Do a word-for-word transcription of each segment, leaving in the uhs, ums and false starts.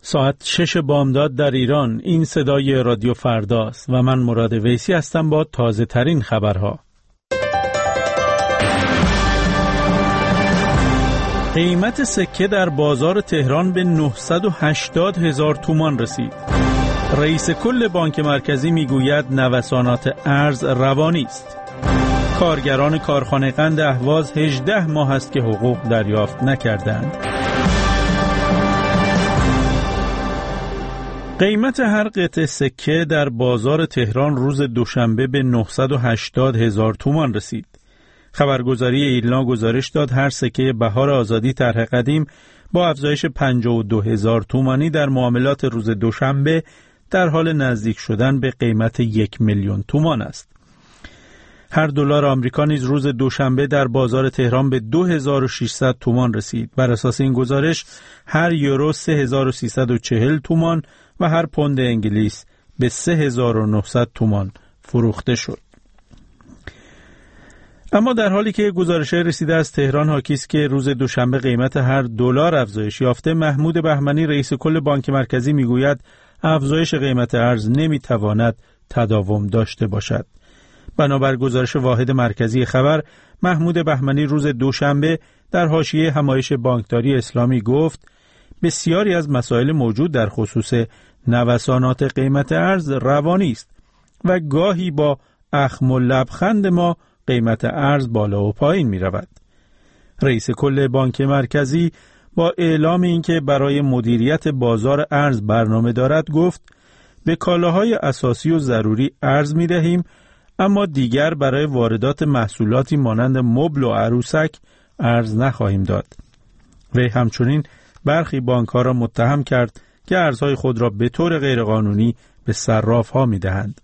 ساعت شش بامداد در ایران. این صدای رادیو فرداست و من مراد ویسی هستم با تازه ترین خبرها. قیمت سکه در بازار تهران به نهصد و هشتاد هزار تومان رسید. رئیس کل بانک مرکزی میگوید نوسانات ارز روانی است. کارگران کارخانه قند اهواز هجده ماه است که حقوق دریافت نکردند. قیمت هر قطعه سکه در بازار تهران روز دوشنبه به نهصد و هشتاد هزار تومان رسید. خبرگزاری ایلنا گزارش داد هر سکه بهار آزادی طرح قدیم با افزایش پنجاه و دو هزار تومانی در معاملات روز دوشنبه در حال نزدیک شدن به قیمت یک میلیون تومان است. هر دلار آمریکا نیز روز دوشنبه در بازار تهران به دو هزار و ششصد تومان رسید. بر اساس این گزارش هر یورو سه هزار و سیصد و چهل تومان و هر پوند انگلیس به سه هزار و نهصد تومان فروخته شد. اما در حالی که گزارش رسیده از تهران حاکی است که روز دوشنبه قیمت هر دلار افزایش یافته، محمود بهمنی رئیس کل بانک مرکزی میگوید افزایش قیمت ارز نمیتواند تداوم داشته باشد. بنابر گزارش واحد مرکزی خبر، محمود بهمنی روز دوشنبه در حاشیه همایش بانکداری اسلامی گفت بسیاری از مسائل موجود در خصوص نوسانات قیمت ارز روانی است و گاهی با اخم و لبخند ما قیمت ارز بالا و پایین می رود. رئیس کل بانک مرکزی با اعلام اینکه برای مدیریت بازار ارز برنامه دارد گفت به کالاهای اساسی و ضروری ارز می دهیم، اما دیگر برای واردات محصولاتی مانند مبل و عروسک ارز نخواهیم داد. وی همچنین برخی بانک‌ها را متهم کرد که ارزهای خود را به طور غیرقانونی به صراف‌ها می‌دهند.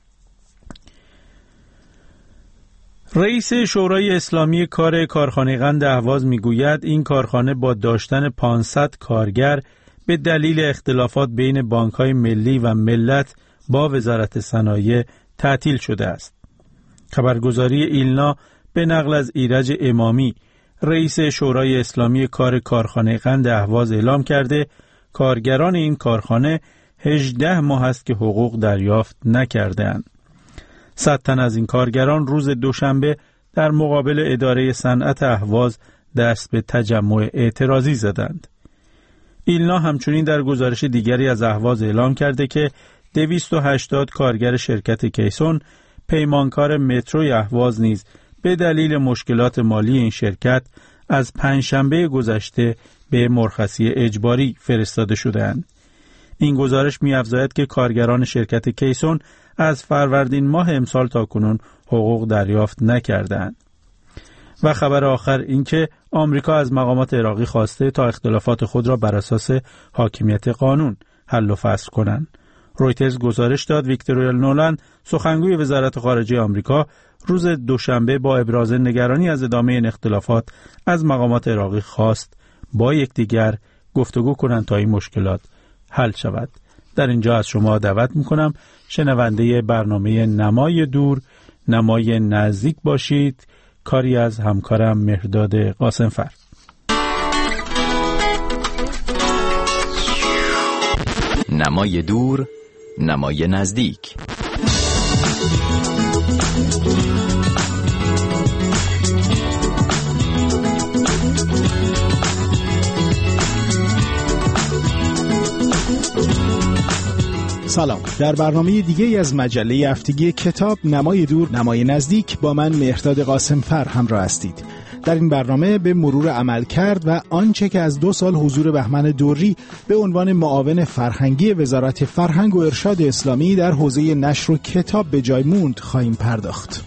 رئیس شورای اسلامی کار کارخانه قند اهواز میگوید این کارخانه با داشتن پانصد کارگر به دلیل اختلافات بین بانک‌های ملی و ملت با وزارت صنایع تعطیل شده است. خبرگزاری ایلنا به نقل از ایرج امامی رئیس شورای اسلامی کار کارخانه قند اهواز اعلام کرده کارگران این کارخانه هجده ماه است که حقوق دریافت نکرده‌اند. صد تن از این کارگران روز دوشنبه در مقابل اداره صنعت اهواز دست به تجمع اعتراضی زدند. ایلنا همچنین در گزارش دیگری از اهواز اعلام کرده که دویست و هشتاد کارگر شرکت کیسون پیمانکار متروی اهواز نیز به دلیل مشکلات مالی این شرکت از پنجشنبه گذشته به مرخصی اجباری فرستاده شده‌اند. این گزارش می‌افزاید که کارگران شرکت کیسون از فروردین ماه امسال تا کنون حقوق دریافت نکردند. و خبر آخر این که آمریکا از مقامات عراقی خواسته تا اختلافات خود را بر اساس حاکمیت قانون حل و فصل کنند. رویترز گزارش داد ویکتور نولند سخنگوی وزارت خارجه آمریکا روز دوشنبه با ابراز نگرانی از ادامه این اختلافات از مقامات عراقی خواست با یکدیگر گفتگو کنند تا این مشکلات حل شود. در اینجا از شما دعوت میکنم شنونده برنامه نمای دور نمای نزدیک باشید، کاری از همکارم مهرداد قاسمفر. نمای دور نمای نزدیک. سلام. در برنامه دیگه از مجله هفتگی کتاب نمای دور نمای نزدیک با من مهرداد قاسمفر همراه هستید. در این برنامه به مرور عمل کرد و آنچه که از دو سال حضور بهمن دوری به عنوان معاون فرهنگی وزارت فرهنگ و ارشاد اسلامی در حوزه نشر و کتاب به جای موند خواهیم پرداخت.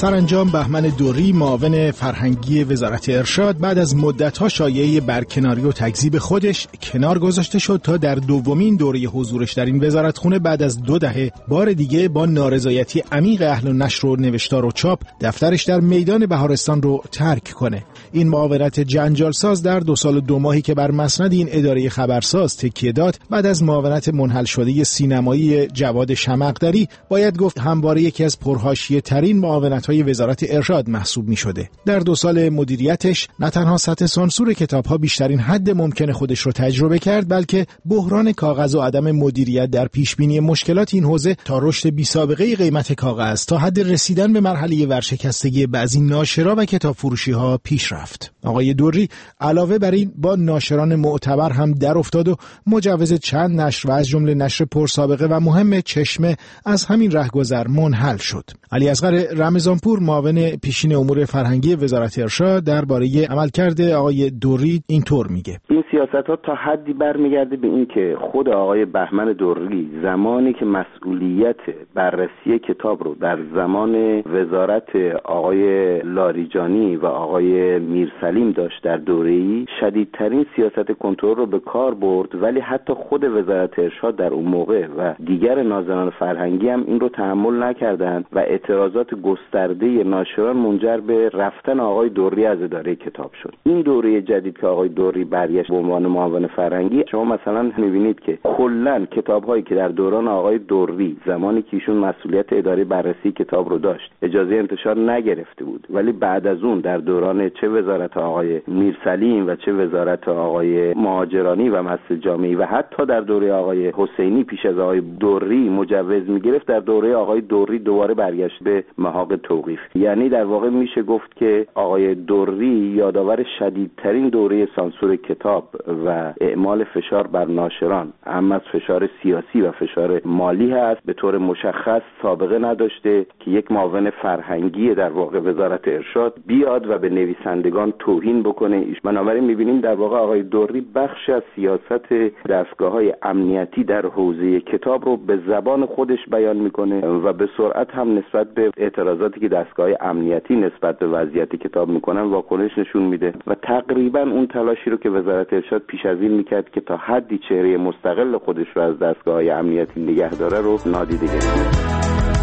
سرانجام بهمن دوری معاون فرهنگی وزارت ارشاد بعد از مدت‌ها شایعه برکناری و تکذیب خودش کنار گذاشته شد تا در دومین دوره حضورش در این وزارتخونه بعد از دو دهه بار دیگه با نارضایتی عمیق اهل نشر و نوشتار و چاپ دفترش در میدان بهارستان رو ترک کنه. این معاونت جنجالساز در دو سال و دو ماهی که بر مسند این اداره خبرساز تکیه داد بعد از معاونت منحل شده سینمایی جواد شمقدری باید گفت همواره یکی از پرحاشیه ترین معاونت‌های وزارت ارشاد محسوب می‌شده. در دو سال مدیریتش نه تنها سطح سانسور کتاب‌ها بیشترین حد ممکن خودش رو تجربه کرد، بلکه بحران کاغذ و عدم مدیریت در پیشبینی مشکلات این حوزه تا رشد بی‌سابقه قیمت کاغذ تا حد رسیدن به مرحله ورشکستگی بعضی ناشرا و کتابفروشی‌ها پیش رفت. آقای دوری علاوه بر این با ناشران معتبر هم در افتاد و مجوز چند نشر و از جمله نشر پرسابقه و مهم چشمه از همین رهگذر منحل شد. علی اصغر رمضانپور معاون پیشین امور فرهنگی وزارت ارشاد درباره عملکرد آقای دوری اینطور میگه: این سیاست‌ها تا حدی برمیگرده به این که خود آقای بهمن دوری زمانی که مسئولیت بررسی کتاب رو در زمان وزارت آقای لاریجانی و آقای میرسلیم داشت در دوره‌ای، شدیدترین سیاست کنترل رو به کار برد، ولی حتی خود وزارت ارشاد در اون موقع و دیگر ناظران فرهنگی هم این رو تحمل نکردند و اعتراضات گسترده ناشران منجر به رفتن آقای دوری از اداره کتاب شد. این دوره جدید که آقای دوری برگشت به عنوان معاون فرهنگی، شما مثلا می‌بینید که کلاً کتاب‌هایی که در دوران آقای دوری زمانی که ایشون مسئولیت اداره بررسی کتاب رو داشت اجازه انتشار نگرفته بود، ولی بعد از اون در دوران چه وزارت آقای میرسلیم و چه وزارت آقای مهاجرانی و مسجد جامعی و حتی در دوره آقای حسینی پیش از آقای دوری مجوز می‌گرفت، در دوره آقای دوری دوباره برگشت به محاق توقیف. یعنی در واقع میشه گفت که آقای دوری یادآور شدیدترین دوره سانسور کتاب و اعمال فشار بر ناشران، اما از فشار سیاسی و فشار مالی هست. به طور مشخص سابقه نداشته که یک معاون فرهنگی در واقع وزارت ارشاد بیاد و به نویسندگان توهین بکنه. بنابراین میبینیم در واقع آقای دوری بخش از سیاست دستگاه‌های امنیتی در حوزه کتاب رو به زبان خودش بیان میکنه و به سرعت هم نسبت به اعتراضاتی که دستگاه‌های امنیتی نسبت به وضعیت کتاب میکنن واکنش نشون میده و تقریبا اون تلاشی رو که وزارت ارشاد پیش از این میکرد که تا حدی چهره مستقل خودش رو از دستگاه‌های امنیتی نگه داره رو نادیده گرفت.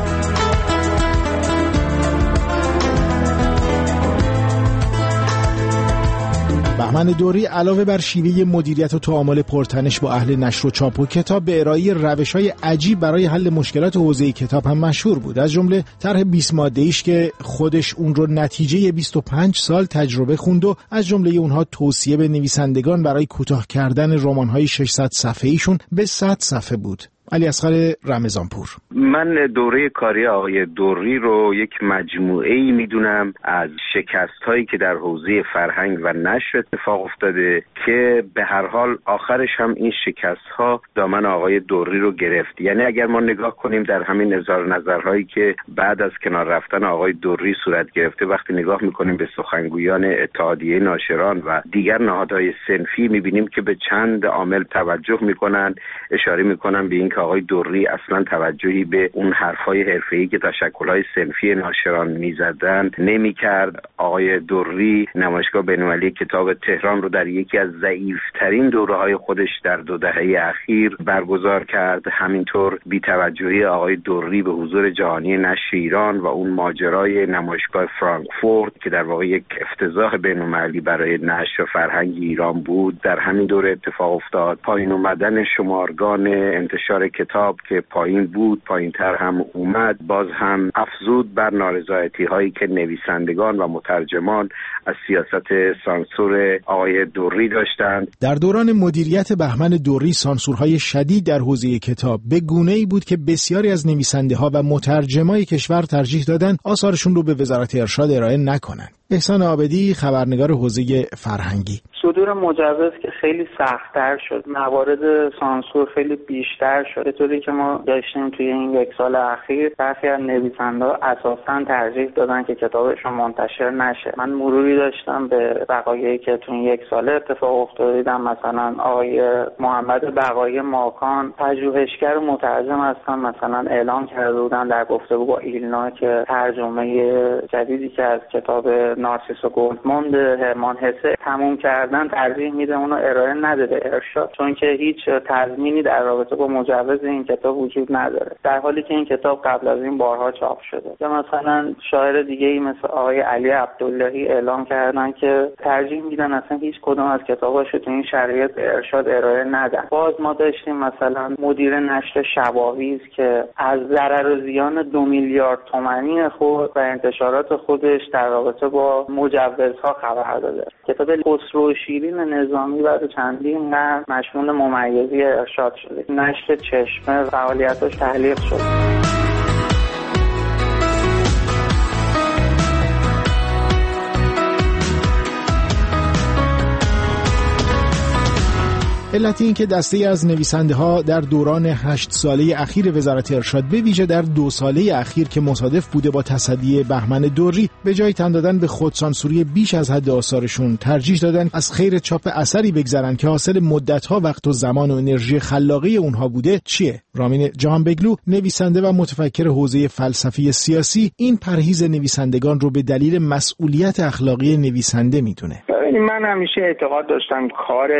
بهمن دوری علاوه بر شیوه مدیریت و تعامل پرتنش با اهل نشر و چاپ و کتاب به ارائه روش‌های عجیب برای حل مشکلات حوزه کتاب هم مشهور بود. از جمله طرح بیست ماده‌ایش که خودش اون رو نتیجه بیست و پنج سال تجربه خوند و از جمله اونها توصیه به نویسندگان برای کوتاه کردن رمان‌های ششصد صفحه‌ایشون به صد صفحه بود. علی اصغر رمضانپور: من دوره کاری آقای دوری رو یک مجموعه‌ای میدونم از شکست‌هایی که در حوزه فرهنگ و نشر اتفاق افتاده که به هر حال آخرش هم این شکست‌ها دامن آقای دوری رو گرفت. یعنی اگر ما نگاه کنیم در همین اظهار نظرهایی که بعد از کنار رفتن آقای دوری صورت گرفته، وقتی نگاه می‌کنیم به سخنگویان اتحادیه ناشران و دیگر نهادهای صنفی می‌بینیم که به چند عامل توجه می‌کنن، اشاره می‌کنن به این که آقای دوری اصلا توجهی به اون حرفای حرفه‌ای که تشکل‌های صنفی ناشران می‌زدن نمی‌کرد. آقای دوری نمایشگاه بین‌المللی کتاب تهران رو در یکی از ضعیف‌ترین دوره‌های خودش در دو دهه اخیر برگزار کرد. همینطور بی‌توجهی آقای دوری به حضور جهانی نشر ایران و اون ماجرای نمایشگاه فرانکفورت که در واقع یک افتضاح بین‌المللی برای نشر فرهنگ ایران بود در همین دوره اتفاق افتاد. پایین اومدن شمارگان انتشار کتاب که پایین بود پایینتر هم اومد، باز هم افزود بر نارضایتی هایی که نویسندگان و مترجمان از سیاست سانسور آقای دوری داشتند. در دوران مدیریت بهمن دوری سانسورهای شدید در حوزه کتاب به گونه‌ای بود که بسیاری از نویسنده‌ها و مترجمای کشور ترجیح دادند آثارشون رو به وزارت ارشاد ارائه نکنند. احسان عابدی، خبرنگار حوزه فرهنگی: صدور مجوز که خیلی سخت‌تر شد، موارد سانسور خیلی بیشتر شد شده. طوری که ما داشتیم توی این یک سال اخیر برخی از نویسنده‌ها اساساً ترجیح دادن که کتابشون منتشر نشه. من مروری داشتم به وقایعی که تو این یک سال اتفاق افتاده. دیدم مثلا آقای محمد بقایی ماکان پژوهشگر و مترجم هستن، مثلا اعلام کرده بودن در گفتگو با ایلنا که ترجمه جدیدی که از کتاب نارسیس و گولدموند هرمان هسه تموم کردن ترجیح میده اونو ارائه نده به ارشاد، چون که هیچ تضمینی در رابطه با مجوز این کتاب وجود نداره، در حالی که این کتاب قبل از این بارها چاپ شده. یا مثلا شاعر دیگه ای مثل آقای علی عبداللهی اعلام کردن که ترجیح میدن اصلا هیچ کدوم از کتاباشو تو این شرایط به ارشاد ارائه ندن. باز ما داشتیم مثلا مدیر نشر شواهیز که از ضرر و زیان دو میلیارد تومانی خود و انتشارات خودش در رابطه با مجوزها خبر داده. کتاب خسرو و شیرین نظامی بعد چندین قرن مشمول ممیزی ارشاد شده. نشر چشمه فعالیتاش تعلیق شد. علت این که دسته از نویسنده ها در دوران هشت ساله اخیر وزارت ارشاد به ویژه در دو ساله اخیر که مصادف بوده با تصدی بهمن دوری به جای تن دادن به خودسانسوری بیش از حد آثارشون ترجیح دادن از خیر چاپ اثری بگذرن که حاصل مدت‌ها وقت و زمان و انرژی خلاقی اونها بوده چیه؟ رامین جهانبگلو نویسنده و متفکر حوزه فلسفی سیاسی این پرهیز نویسندگان رو به دلیل مسئولیت اخلاقی نویسنده میدونه. من همیشه اعتقاد داشتم کار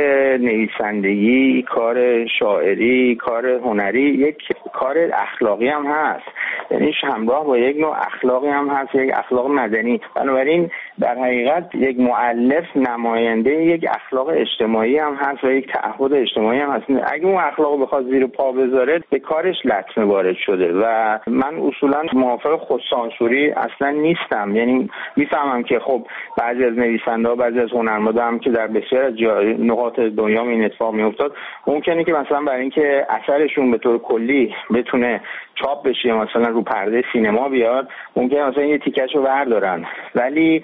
نویسندگی، کار شاعری، کار هنری یک کار اخلاقی هم هست، یعنی همراه با یک نوع اخلاقی هم هست، یک اخلاق مدنی. بنابراین در حقیقت یک مؤلف نماینده یک اخلاق اجتماعی هم هست و یک تعهد اجتماعی هم هست. اگه اون اخلاق بخواد زیر پا بذاره به کارش لطمه وارد شده و من اصولا موافق خودسانسوری اصلا نیستم. یعنی میفهمم که خب بعضی از نویسنده‌ها، بعضی از هنرمندا هم که در بسیار از نقاط دنیا این اتفاق میافتاد ممکنه که مثلا برای اینکه اثرشون به طور کلی بتونه چاپ بشه مثلا رو پرده سینما بیاد ممکنه مثلا یه تیکه‌شو بردارن، ولی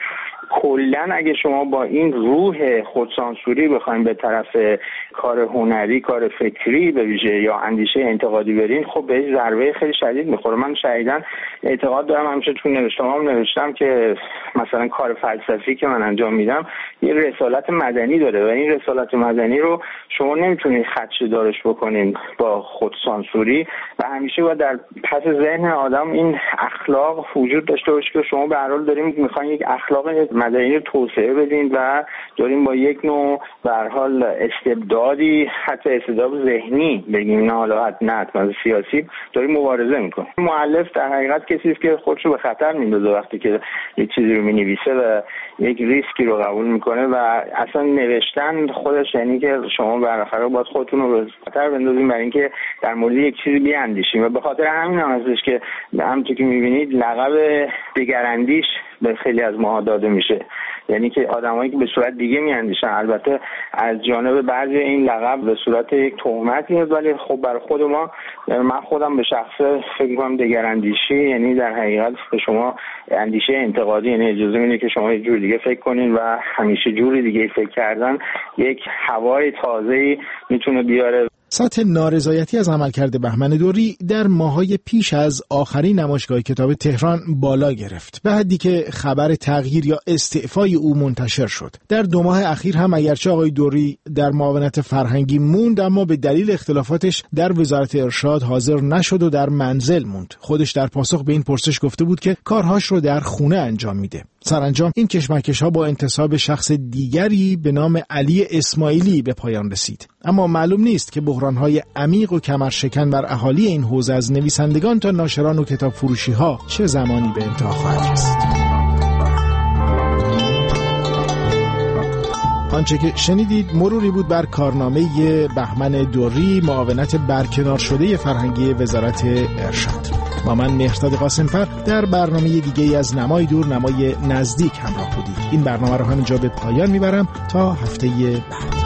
کلن اگه شما با این روح خودسانسوری بخواید به طرف کار هنری، کار فکری به ویژه یا اندیشه انتقادی برین، خب بهش ضربه خیلی شدید میخوره. من شدیداً اعتقاد دارم، همیشه تو نوشته‌هام نوشتم که مثلا کار فلسفی که من انجام میدم یه رسالت مدنی داره و این رسالت مدنی رو شما نمیتونید خدشه‌دارش بکنین با خودسانسوری و همیشه باید در پس ذهن آدم این اخلاق وجود داشته باشه که شما به هر حال داریم میخواین یک اخلاق مدنی رو توسعه بدین و داریم با یک نوع به هر حال استبدادی، حتی استبداد ذهنی بگیم، نه حالا نه حتما سیاسی، داریم مبارزه میکنیم. مؤلف در حقیقت کسی است که خودشو به خطر میندازه وقتی که یک چیزی رو مینویسه و یک ریسکی رو قبول میکنه و اصلا نوشتن خودش یعنی که شما بالاخره باید خودتون رو به خطر بندازین برای اینکه در مورد یک چیزی بیاندیشین و به خاطر همین هم هستش که همونطور که میبینید لقب دگراندیش به خیلی از ما داده میشه، یعنی که آدمایی که به صورت دیگه میاندیشن. البته از جانب بعضی این لقب به صورت یک تهمت میاد، ولی خب برای خود ما، من خودم به شخصه فکر می‌کنم دگراندیشی یعنی در حقیقت به شما اندیشه انتقادی، یعنی اجازه میده که شما یه جور دیگه فکر کنین و همیشه جوری دیگه فکر کردن یک هوای تازه‌ای میتونه بیاره. سطح نارضایتی از عملکرد بهمن دوری در ماهای پیش از آخرین نمایشگاه کتاب تهران بالا گرفت، به حدی که خبر تغییر یا استعفای او منتشر شد. در دو ماه اخیر هم اگرچه آقای دوری در معاونت فرهنگی موند، اما به دلیل اختلافاتش در وزارت ارشاد حاضر نشد و در منزل موند. خودش در پاسخ به این پرسش گفته بود که کارهاش رو در خونه انجام میده. سرانجام این کشمکش‌ها با انتصاب شخص دیگری به نام علی اسماعیلی به پایان رسید. اما معلوم نیست که بحران‌های عمیق و کمرشکن بر اهالی این حوزه از نویسندگان تا ناشران و کتاب فروشی‌ها چه زمانی به انتها خواهد رسید. آنچه که شنیدید مروری بود بر کارنامه بهمن دوری، معاونت برکنار شده فرهنگی وزارت ارشاد. با من مهرداد قاسمفر در برنامه دیگه از نمای دور نمای نزدیک همراه بودید. این برنامه رو همینجا به پایان میبرم تا هفته بعد.